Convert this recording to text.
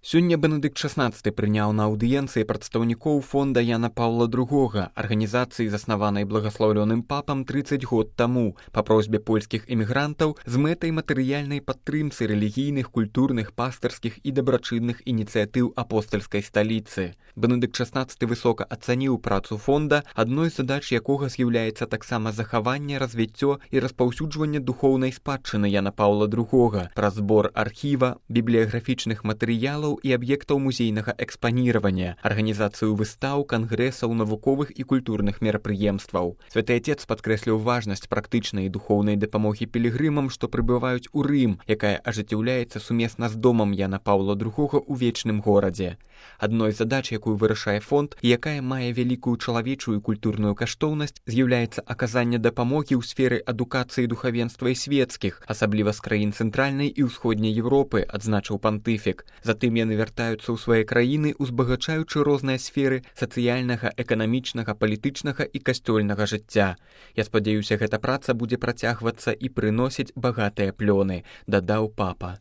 Сёння Бенедыкт XVI прыняў на аўдыенцыі прадстаўнікоў фонда Яна Паўла II, арганізацыі, заснаванай благаслаўлёным папам 30 год таму па просьбе польскіх эмігрантаў з мэтай матэрыяльнай падтрымцы рэлігійных, культурных, пастырскіх і дабрачынных ініцыятыў апостальскай сталіцы. Бенедыкт XVI высока ацаніў працу фонда, адной з задач якога з'яўляецца таксама захаванне, развіццё і распаўсюджванне духоўнай спадчыны Яна Паўла II праз збор архіва, бібліяграфічных матэрыялаў і аб'ектаў музейнага экспаніравання, арганізацыю выстаў, кангрэсаў, навуковых і культурных мерапрыемстваў. Святы Отец падкрэсліў важнасць практычнай і духоўнай дапамогі пілігрымам, што прыбываюць у Рым, якая ажыццяўляецца сумесна з домам Яна Паўла II у вечным горадзе. Адной з задач, якую вырашае фонд і якая мае вялікую чалавечую і культурную каштоўнасць, з'яўляецца аказанне дапамогі ў сферы адукацыі духавенства і свецкіх, асабліва з краін цэнтральнай і ўсходняй Еўропы, адзначыў пантыфік. Затым яны вяртаюцца ў свае краіны, узбагачаючы розныя сферы сацыяльнага, эканамічнага, палітычнага і касцёльнага жыцця. Я спадзяюся, гэта праца будзе працягвацца і прыносіць багатыя плёны, дадаў папа.